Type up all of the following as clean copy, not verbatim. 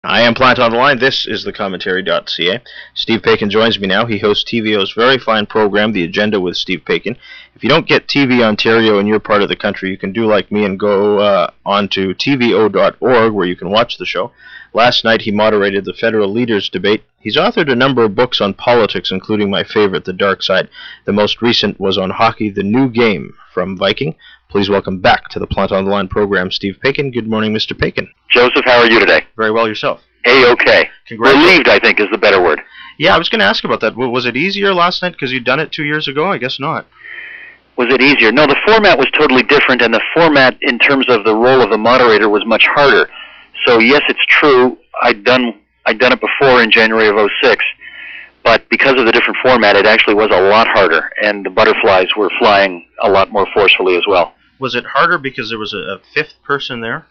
I am Plant on the Line. This is the Commentary.ca. Steve Paikin joins me now. He hosts TVO's very fine program, The Agenda with Steve Paikin. If you don't get TV Ontario in your part of the country, you can do like me and go on to tvo.org where you can watch the show. Last night he moderated the federal leaders debate. He's authored a number of books on politics, including my favorite, The Dark Side. The most recent was on hockey, The New Game from Viking. Please welcome back to the Plant on the Line program, Steve Paikin. Good morning, Mr. Paikin. Joseph, how are you today? Very well, yourself. A-okay. Relieved, I think, is the better word. Yeah, I was going to ask about that. Was it easier last night because you'd done it 2 years ago? I guess not. Was it easier? No, the format was totally different, and the format in terms of the role of the moderator was much harder. So, yes, it's true, I'd done it before in January of 2006, but because of the different format, it actually was a lot harder, and the butterflies were flying a lot more forcefully as well. Was it harder because there was a fifth person there?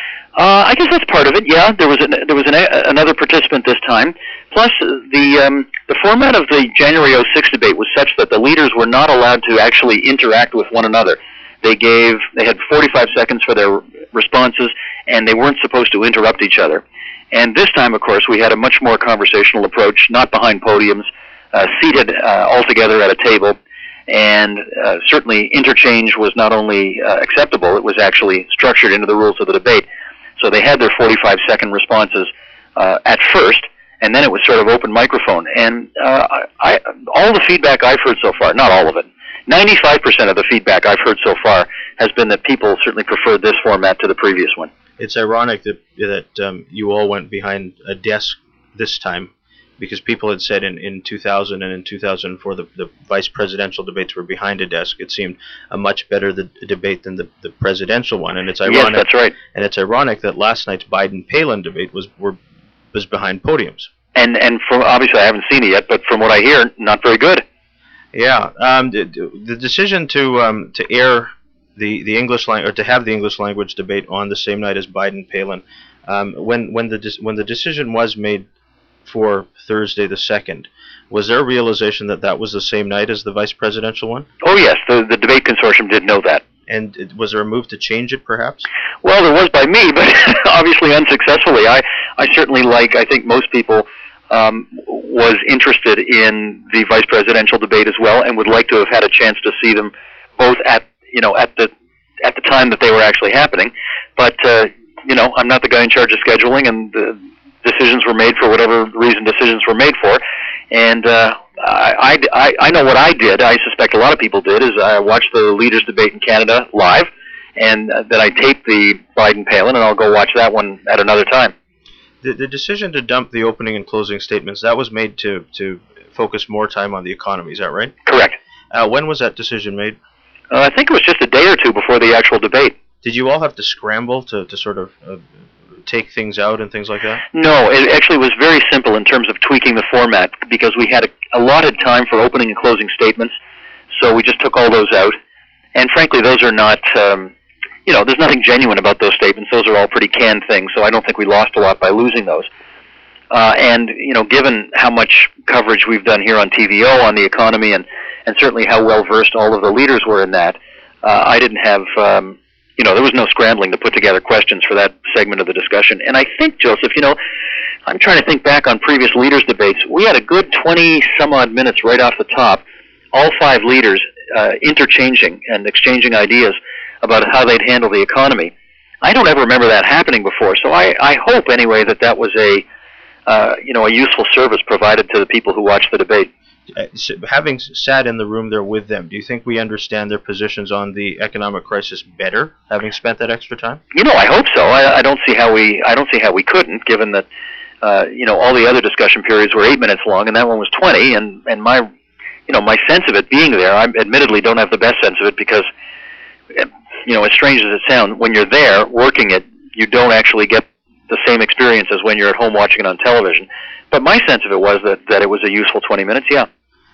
I guess that's part of it. Yeah, there was another participant this time. Plus, the format of the January 2006 debate was such that the leaders were not allowed to actually interact with one another. They had 45 seconds for their responses, and they weren't supposed to interrupt each other. And this time, of course, we had a much more conversational approach, not behind podiums, seated all together at a table. And certainly interchange was not only acceptable, it was actually structured into the rules of the debate. So they had their 45-second responses at first, and then it was sort of open microphone. And all the feedback I've heard so far, not all of it, 95% of the feedback I've heard so far has been that people certainly preferred this format to the previous one. It's ironic that you all went behind a desk this time, because people had said in 2000 and in 2004 the vice presidential debates were behind a desk. It seemed a much better debate than the presidential one, and it's ironic. Yes, that's right. And it's ironic that last night's Biden-Palin debate was behind podiums. And from obviously I haven't seen it yet, but from what I hear, not very good. Yeah, the decision to air the English language, or to have the English language debate on the same night as Biden-Palin, when the decision was made for Thursday the 2nd, was there a realization that was the same night as the vice presidential one? Oh yes, the debate consortium did know that. And was there a move to change it, perhaps? Well, there was by me, but obviously unsuccessfully. I certainly, like I think most people, was interested in the vice presidential debate as well, and would like to have had a chance to see them both at the time that they were actually happening. But I'm not the guy in charge of scheduling, and decisions were made for whatever reason decisions were made for. And I know what I did. I suspect a lot of people did, is I watched the leaders debate in Canada live, and then I taped the Biden-Palin, and I'll go watch that one at another time. The decision to dump the opening and closing statements, that was made to focus more time on the economy, is that right? Correct. When was that decision made? I think it was just a day or two before the actual debate. Did you all have to scramble to sort of take things out and things like that? No, it actually was very simple in terms of tweaking the format, because we had allotted time for opening and closing statements, so we just took all those out. And frankly, those are not, there's nothing genuine about those statements. Those are all pretty canned things, so I don't think we lost a lot by losing those. And given how much coverage we've done here on TVO on the economy, and certainly how well-versed all of the leaders were in that, I didn't have... there was no scrambling to put together questions for that segment of the discussion. And I think, Joseph, I'm trying to think back on previous leaders' debates. We had a good 20-some-odd minutes right off the top, all five leaders interchanging and exchanging ideas about how they'd handle the economy. I don't ever remember that happening before, so I hope, anyway, that was a useful service provided to the people who watched the debate. Having sat in the room there with them, do you think we understand their positions on the economic crisis better, having spent that extra time? I hope so. I don't see how we couldn't, given that all the other discussion periods were 8 minutes long, and that one was 20. And my sense of it being there, I admittedly don't have the best sense of it, because as strange as it sounds, when you're there working it, you don't actually get the same experience as when you're at home watching it on television. But my sense of it was that it was a useful 20 minutes, yeah.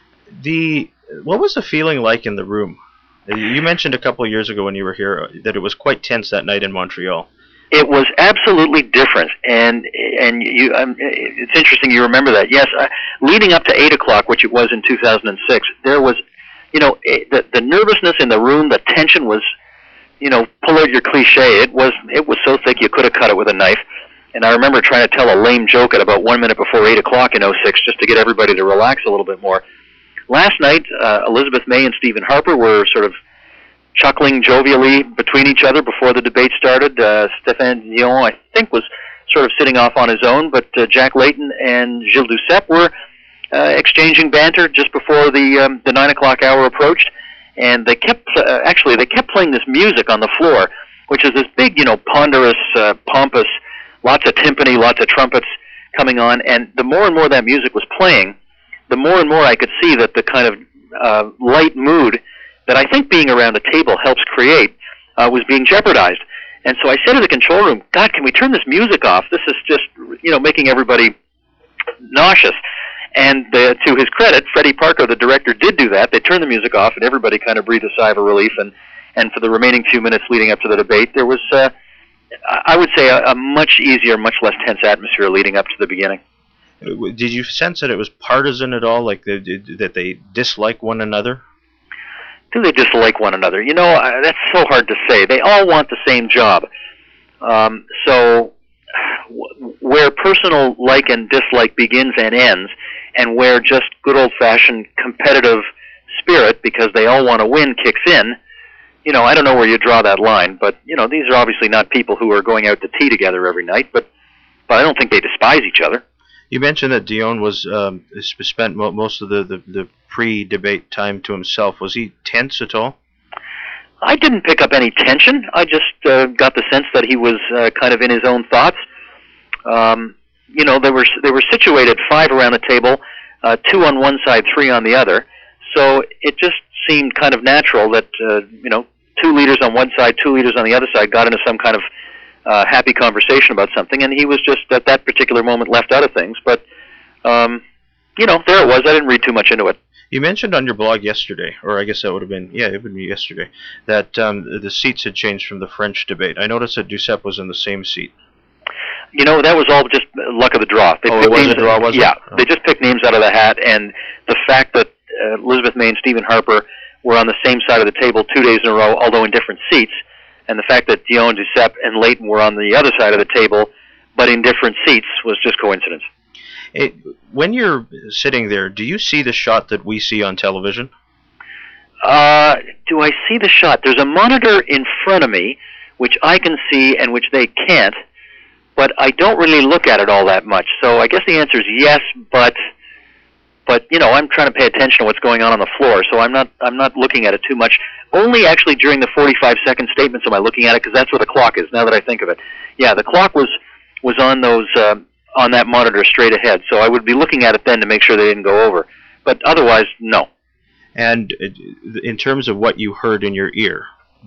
What was the feeling like in the room? You mentioned a couple of years ago when you were here that it was quite tense that night in Montreal. It was absolutely different, and it's interesting you remember that. Yes, leading up to 8 o'clock, which it was in 2006, there was, the nervousness in the room, the tension was, pull out your cliche, it was so thick you could have cut it with a knife. And I remember trying to tell a lame joke at about 1 minute before 8 o'clock in '06 just to get everybody to relax a little bit more. Last night, Elizabeth May and Stephen Harper were sort of chuckling jovially between each other before the debate started. Stéphane Dion, I think, was sort of sitting off on his own, but Jack Layton and Gilles Duceppe were exchanging banter just before the 9 o'clock hour approached. And they kept they kept playing this music on the floor, which is this big, ponderous, pompous, lots of timpani, lots of trumpets coming on. And the more and more that music was playing, the more and more I could see that the kind of light mood that I think being around a table helps create was being jeopardized. And so I said to the control room, God, can we turn this music off? This is just, making everybody nauseous. And to his credit, Freddie Parker, the director, did do that. They turned the music off, and everybody kind of breathed a sigh of relief. And for the remaining few minutes leading up to the debate, there was, I would say, a much easier, much less tense atmosphere leading up to the beginning. Did you sense that it was partisan at all, like that they dislike one another? Do they dislike one another? That's so hard to say. They all want the same job. So where personal like and dislike begins and ends, and where just good old-fashioned competitive spirit, because they all want to win, kicks in, I don't know where you draw that line, but, these are obviously not people who are going out to tea together every night, but I don't think they despise each other. You mentioned that Dion was spent most of the pre-debate time to himself. Was he tense at all? I didn't pick up any tension. I just got the sense that he was kind of in his own thoughts. They were situated 5 around the table, 2 on one side, 3 on the other. So it just seemed kind of natural that 2 leaders on one side, 2 leaders on the other side got into some kind of happy conversation about something, and he was just at that particular moment left out of things. But there it was. I didn't read too much into it. You mentioned on your blog yesterday, or I guess that would have been, it would be yesterday, that the seats had changed from the French debate. I noticed that Duceppe was in the same seat. That was all just luck of the draw. It was a draw, was it? Yeah, they just picked names out of the hat, and the fact that Elizabeth May and Stephen Harper were on the same side of the table 2 days in a row, although in different seats, and the fact that Dion, Duceppe, and Layton were on the other side of the table, but in different seats, was just coincidence. When you're sitting there, do you see the shot that we see on television? Do I see the shot? There's a monitor in front of me, which I can see and which they can't, but I don't really look at it all that much. So I guess the answer is yes, but I'm trying to pay attention to what's going on the floor, so I'm not looking at it too much. Only actually during the 45-second statements am I looking at it, because that's where the clock is, now that I think of it. Yeah, the clock was on those on that monitor straight ahead, so I would be looking at it then to make sure they didn't go over. But otherwise, no. And in terms of what you heard in your ear,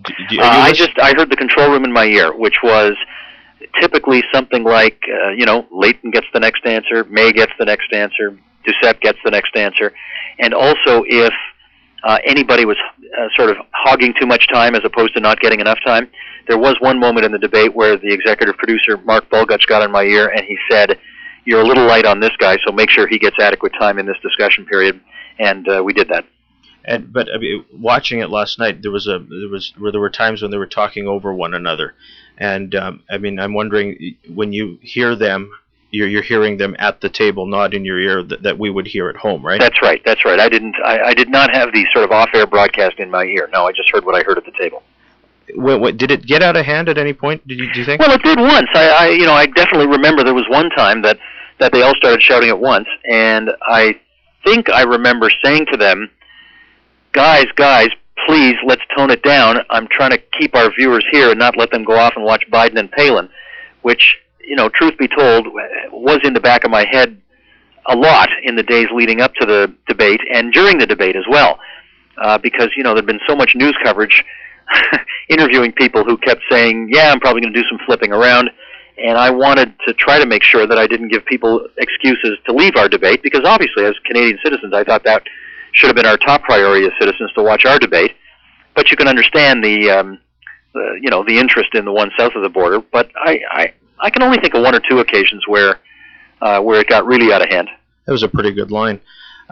I heard the control room in my ear, which was typically something like, Layton gets the next answer, May gets the next answer, Duceppe gets the next answer, and also if anybody was sort of hogging too much time as opposed to not getting enough time. There was one moment in the debate where the executive producer, Mark Bulgutch, got in my ear and he said, "You're a little light on this guy, so make sure he gets adequate time in this discussion period," and we did that. But watching it last night, there were times when they were talking over one another, and I'm wondering, when you hear them, you're hearing them at the table, not in your ear that we would hear at home, right? That's right. I did not have the sort of off-air broadcast in my ear. No, I just heard what I heard at the table. Did it get out of hand at any point? Do you think? Well, it did once. I definitely remember there was one time that they all started shouting at once, and I think I remember saying to them, guys, please, let's tone it down. I'm trying to keep our viewers here and not let them go off and watch Biden and Palin, which, truth be told, was in the back of my head a lot in the days leading up to the debate and during the debate as well, because, there'd been so much news coverage interviewing people who kept saying, yeah, I'm probably going to do some flipping around, and I wanted to try to make sure that I didn't give people excuses to leave our debate, because obviously as Canadian citizens I thought that should have been our top priority as citizens to watch our debate. But you can understand the interest in the one south of the border. But I can only think of 1 or 2 occasions where it got really out of hand. That was a pretty good line.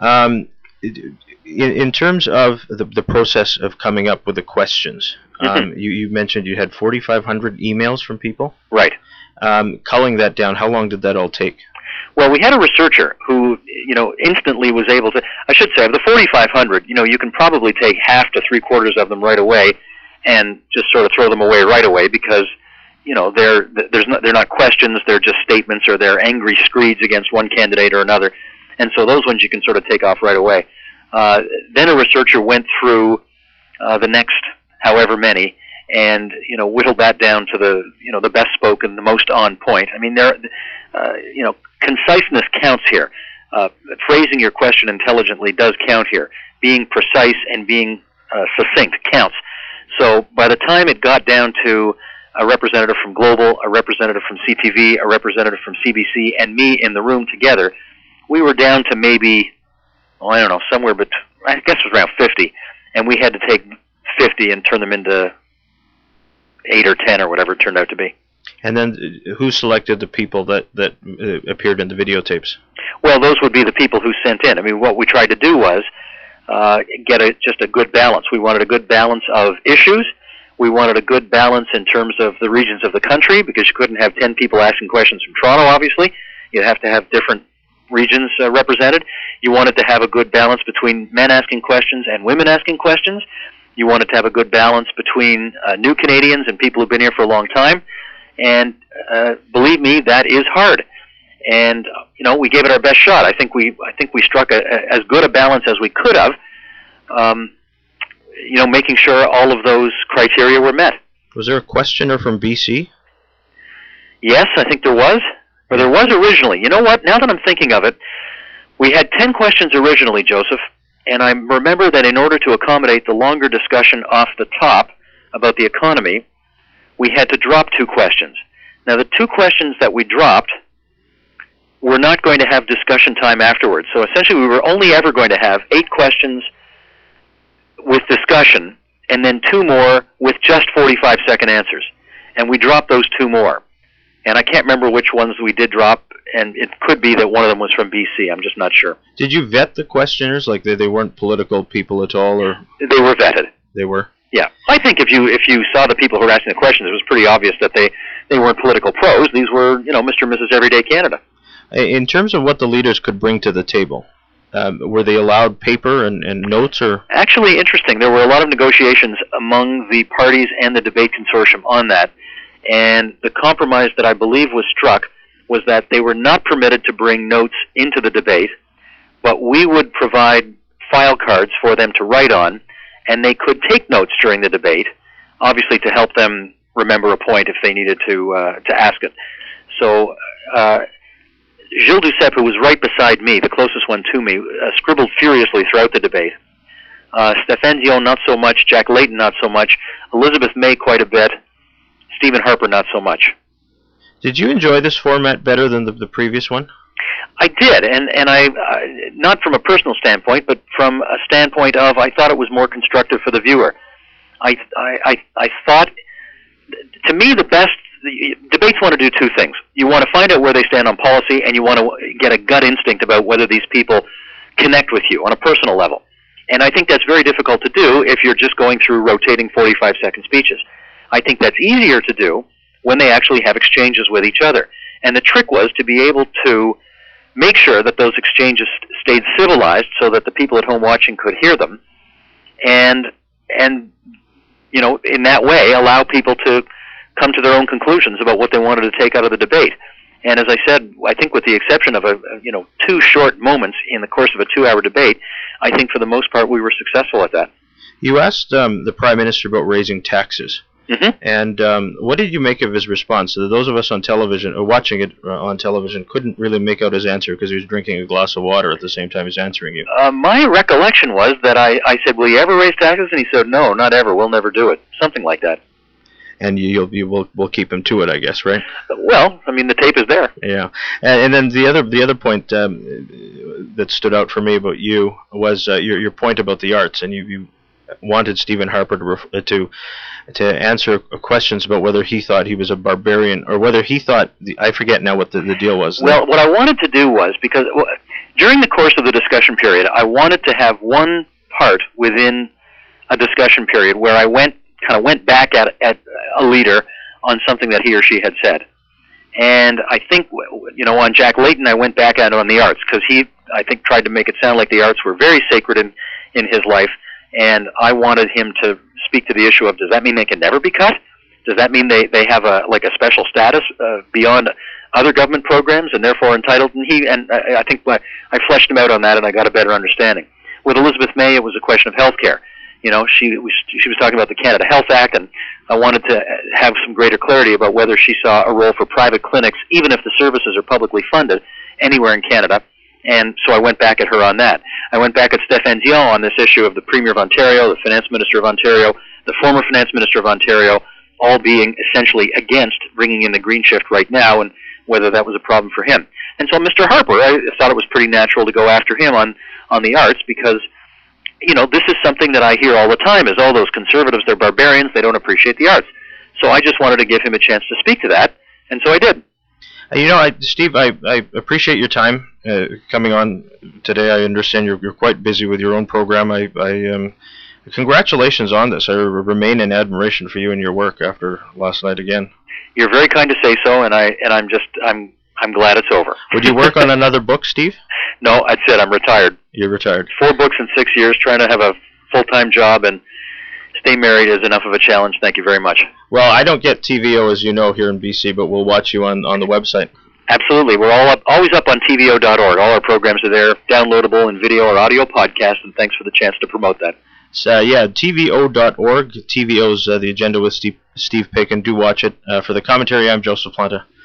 In terms of the process of coming up with the questions, you mentioned you had 4,500 emails from people. Right. Culling that down, how long did that all take? Well, we had a researcher who, instantly was able to. I should say, of the 4,500, you can probably take half to three-quarters of them right away, and just sort of throw them away right away because, they're not questions, they're just statements or they're angry screeds against one candidate or another, and so those ones you can sort of take off right away. Then a researcher went through the next however many, and whittled that down to the best spoken, the most on point. I mean, conciseness counts here. Phrasing your question intelligently does count here. Being precise and being succinct counts. So by the time it got down to a representative from Global, a representative from CTV, a representative from CBC, and me in the room together, we were down to maybe, somewhere between, I guess it was around 50, and we had to take 50 and turn them into 8 or 10 or whatever it turned out to be. And then who selected the people that appeared in the videotapes? Well, those would be the people who sent in. I mean, what we tried to do was get just a good balance. We wanted a good balance of issues. We wanted a good balance in terms of the regions of the country, because you couldn't have 10 people asking questions from Toronto, obviously. You'd have to have different regions represented. You wanted to have a good balance between men asking questions and women asking questions. You wanted to have a good balance between new Canadians and people who've been here for a long time. And believe me, that is hard. And we gave it our best shot. I think we struck as good a balance as we could have. Making sure all of those criteria were met. Was there a questioner from BC? Yes, I think there was. Or there was originally. You know what? Now that I'm thinking of it, we had 10 questions originally, Joseph. And I remember that in order to accommodate the longer discussion off the top about the economy, we had to drop 2 questions. Now, the 2 questions that we dropped were not going to have discussion time afterwards. So essentially, we were only ever going to have 8 questions with discussion, and then 2 more with just 45-second answers. And we dropped those 2 more. And I can't remember which ones we did drop, and it could be that one of them was from BC. I'm just not sure. Did you vet the questioners? Like they weren't political people at all, or they were vetted? They were. Yeah, I think if you saw the people who were asking the questions, it was pretty obvious that they weren't political pros. These were Mr. and Mrs. Everyday Canada. In terms of what the leaders could bring to the table, were they allowed paper and notes, or? Actually, interesting. There were a lot of negotiations among the parties and the debate consortium on that. And the compromise that I believe was struck was that they were not permitted to bring notes into the debate, but we would provide file cards for them to write on, and they could take notes during the debate, obviously to help them remember a point if they needed to ask it. So Gilles Duceppe, who was right beside me, the closest one to me, scribbled furiously throughout the debate. Stéphane Dion, not so much. Jack Layton, not so much. Elizabeth May, quite a bit. Stephen Harper, not so much. Did you enjoy this format better than the previous one? I did, and I not from a personal standpoint, but from a standpoint of I thought it was more constructive for the viewer. I thought, to me, the debates want to do 2 things. You want to find out where they stand on policy, and you want to get a gut instinct about whether these people connect with you on a personal level. And I think that's very difficult to do if you're just going through rotating 45-second speeches. I think that's easier to do when they actually have exchanges with each other. And the trick was to be able to make sure that those exchanges stayed civilized so that the people at home watching could hear them, and in that way allow people to come to their own conclusions about what they wanted to take out of the debate. And as I said, I think with the exception of 2 short moments in the course of a 2-hour debate, I think for the most part we were successful at that. You asked the Prime Minister about raising taxes. Mm-hmm. And what did you make of his response? So those of us on television, or watching it on television, couldn't really make out his answer because he was drinking a glass of water at the same time he's answering you. My recollection was that I said, "Will you ever raise taxes?" And he said, "No, not ever. We'll never do it." Something like that. And we'll keep him to it, I guess, right? Well, I mean, the tape is there. Yeah, and then the other point that stood out for me about you was your point about the arts, and you wanted Stephen Harper to answer questions about whether he thought he was a barbarian, or whether he thought I forget now what the deal was. Well, what I wanted to do was, because during the course of the discussion period, I wanted to have one part within a discussion period where I went back at a leader on something that he or she had said. And I think, on Jack Layton, I went back at it on the arts, because he, I think, tried to make it sound like the arts were very sacred in his life, and I wanted him to speak to the issue of, does that mean they can never be cut? Does that mean they have a special status beyond other government programs and therefore entitled? And I think I fleshed him out on that, and I got a better understanding. With Elizabeth May, it was a question of health care. She was talking about the Canada Health Act, and I wanted to have some greater clarity about whether she saw a role for private clinics, even if the services are publicly funded, anywhere in Canada. And so I went back at her on that. I went back at Stéphane Dion on this issue of the Premier of Ontario, the Finance Minister of Ontario, the former Finance Minister of Ontario, all being essentially against bringing in the green shift right now, and whether that was a problem for him. And so Mr. Harper, I thought it was pretty natural to go after him on the arts, because this is something that I hear all the time, is all those conservatives, they're barbarians, they don't appreciate the arts. So I just wanted to give him a chance to speak to that, and so I did. Steve, I appreciate your time coming on today. I understand you're quite busy with your own program. Congratulations on this. I remain in admiration for you and your work after last night again. You're very kind to say so, and I'm glad it's over. Would you work on another book, Steve? No, that's it. I'm retired. You're retired. 4 books in 6 years, trying to have a full-time job and stay married is enough of a challenge. Thank you very much. Well, I don't get TVO, as you know, here in BC, but we'll watch you on the website. Absolutely. We're always up on TVO.org. All our programs are there, downloadable in video or audio podcast, and thanks for the chance to promote that. So, TVO.org. TVO's The Agenda with Steve Paikin. Do watch it. For the commentary, I'm Joseph Planta.